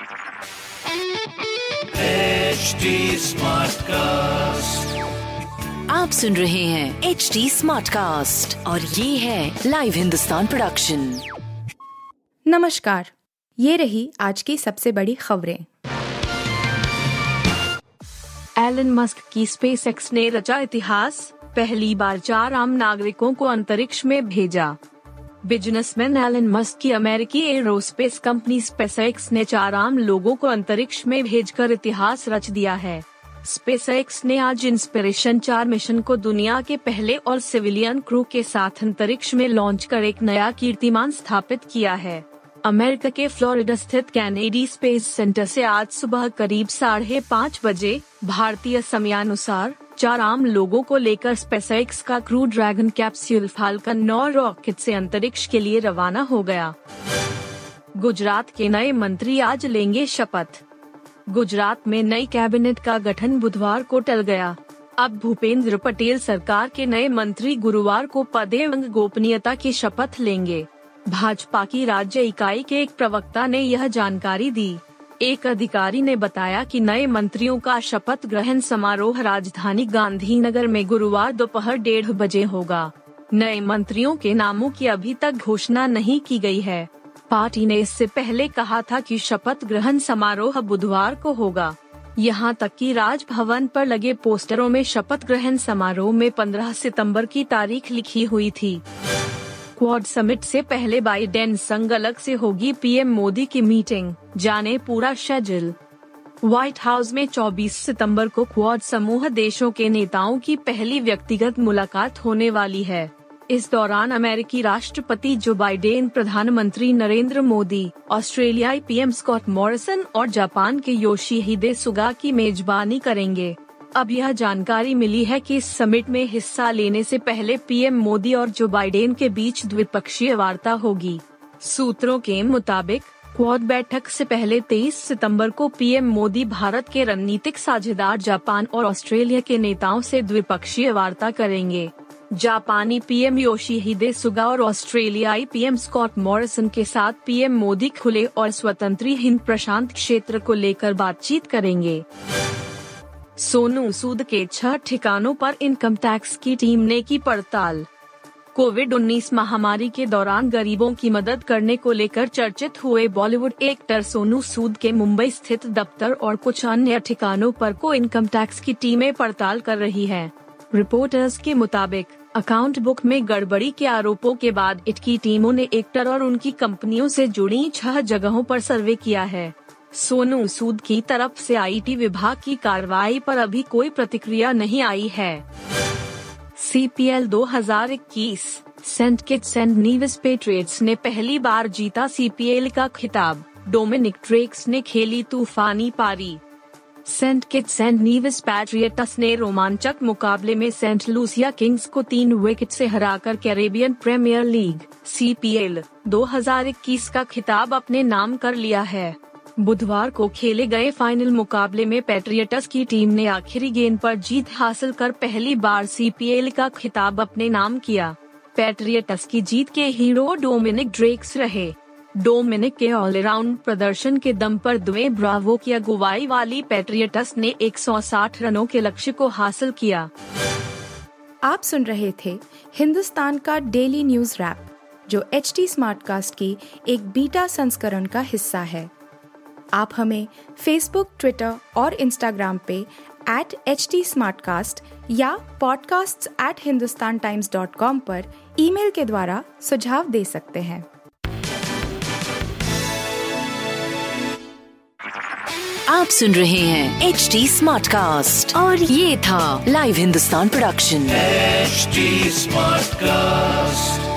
HD Smartcast. आप सुन रहे हैं HD Smartcast और ये है लाइव हिंदुस्तान प्रोडक्शन। नमस्कार, ये रही आज की सबसे बड़ी खबरें। एलन मस्क की स्पेसएक्स ने रचा इतिहास, पहली बार 4 आम नागरिकों को अंतरिक्ष में भेजा। बिजनेसमैन एलन मस्क की अमेरिकी एरोस्पेस कंपनी स्पेसएक्स ने 4 आम लोगों को अंतरिक्ष में भेजकर इतिहास रच दिया है। स्पेसएक्स ने आज इंस्पिरेशन 4 मिशन को दुनिया के पहले और सिविलियन क्रू के साथ अंतरिक्ष में लॉन्च कर एक नया कीर्तिमान स्थापित किया है। अमेरिका के फ्लोरिडा स्थित कैनेडी स्पेस सेंटर से आज सुबह करीब 5:30 बजे भारतीय समयानुसार 4 आम लोगों को लेकर स्पेसएक्स का crew Dragon capsule Falcon 9 rocket से अंतरिक्ष के लिए रवाना हो गया। गुजरात के नए मंत्री आज लेंगे शपथ। गुजरात में नई कैबिनेट का गठन बुधवार को टल गया। अब भूपेंद्र पटेल सरकार के नए मंत्री गुरुवार को पद एवं गोपनीयता की शपथ लेंगे। भाजपा की राज्य इकाई के एक प्रवक्ता ने यह जानकारी दी। एक अधिकारी ने बताया कि नए मंत्रियों का शपथ ग्रहण समारोह राजधानी गांधीनगर में गुरुवार दोपहर 1:30 बजे होगा। नए मंत्रियों के नामों की अभी तक घोषणा नहीं की गई है। पार्टी ने इससे पहले कहा था कि शपथ ग्रहण समारोह बुधवार को होगा। यहां तक कि राजभवन पर लगे पोस्टरों में शपथ ग्रहण समारोह में 15 सितंबर की तारीख लिखी हुई थी। क्वाड समिट से पहले बाइडेन संग अलग से होगी पीएम मोदी की मीटिंग, जाने पूरा शेड्यूल। व्हाइट हाउस में 24 सितंबर को क्वाड समूह देशों के नेताओं की पहली व्यक्तिगत मुलाकात होने वाली है। इस दौरान अमेरिकी राष्ट्रपति जो बाइडेन, प्रधानमंत्री नरेंद्र मोदी, ऑस्ट्रेलियाई पीएम स्कॉट मॉरिसन और जापान के योशिहिदे सुगा की मेजबानी करेंगे। अब यह जानकारी मिली है कि इस समिट में हिस्सा लेने से पहले पीएम मोदी और जो बाइडेन के बीच द्विपक्षीय वार्ता होगी। सूत्रों के मुताबिक क्वाड बैठक से पहले 23 सितंबर को पीएम मोदी भारत के रणनीतिक साझेदार जापान और ऑस्ट्रेलिया के नेताओं से द्विपक्षीय वार्ता करेंगे। जापानी पीएम योशिहिदे सुगा और ऑस्ट्रेलियाई पीएम स्कॉट मॉरिसन के साथ पीएम मोदी खुले और स्वतंत्र हिंद प्रशांत क्षेत्र को लेकर बातचीत करेंगे। सोनू सूद के 6 ठिकानों पर इनकम टैक्स की टीम ने की पड़ताल। कोविड-19 महामारी के दौरान गरीबों की मदद करने को लेकर चर्चित हुए बॉलीवुड एक्टर सोनू सूद के मुंबई स्थित दफ्तर और कुछ अन्य ठिकानों पर को इनकम टैक्स की टीमें पड़ताल कर रही हैं। रिपोर्टर्स के मुताबिक अकाउंट बुक में गड़बड़ी के आरोपों के बाद इट की टीमों ने एक्टर और उनकी कंपनियों से जुड़ी 6 जगहों पर सर्वे किया है। सोनू सूद की तरफ से आईटी विभाग की कार्रवाई पर अभी कोई प्रतिक्रिया नहीं आई है। CPL 2021 Saint Kitts and Nevis Patriots ने पहली बार जीता CPL का खिताब। डोमिनिक ड्रेक्स ने खेली तूफानी पारी। Saint Kitts and Nevis Patriots ने रोमांचक मुकाबले में सेंट लूसिया किंग्स को 3 विकेट से हराकर कैरेबियन प्रीमियर लीग CPL 2021 का खिताब अपने नाम कर लिया है। बुधवार को खेले गए फाइनल मुकाबले में पैट्रियट्स की टीम ने आखिरी गेंद पर जीत हासिल कर पहली बार CPL का खिताब अपने नाम किया। पैट्रियट्स की जीत के हीरो डोमिनिक ड्रेक्स रहे। डोमिनिक के ऑलराउंड प्रदर्शन के दम पर द्वेन ब्रावो की अगुवाई वाली पैट्रियट्स ने 160 रनों के लक्ष्य को हासिल किया। आप सुन रहे थे हिंदुस्तान का डेली न्यूज रैप, जो HD स्मार्टकास्ट की एक बीटा संस्करण का हिस्सा है। आप हमें फेसबुक, ट्विटर और इंस्टाग्राम पे @HT Smartcast या podcasts@hindustantimes.com पर ईमेल के द्वारा सुझाव दे सकते हैं। आप सुन रहे हैं HD Smartcast और ये था live Hindustan production. HD Smartcast.